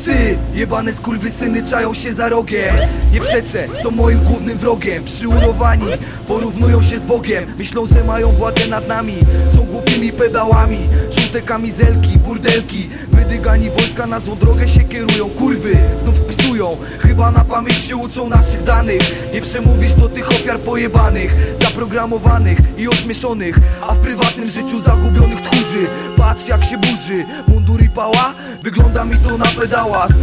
psy, jebane skurwysyny czają się za rogiem. Nie przeczę, są moim głównym wrogiem. Przyurowani, porównują się z Bogiem. Myślą, że mają władzę nad nami. Są głupimi pedałami, żółte kamizelki, burdelki. Wydygani wojska na złą drogę się kierują. Kurwy, znów spisują, chyba na pamięć się uczą naszych danych. Nie przemówisz do tych ofiar pojebanych, zaprogramowanych i ośmieszonych, a w prywatnym życiu zagubionych tchórzy. Patrz jak się burzy, mundur i pała, wygląda mi to na pedała.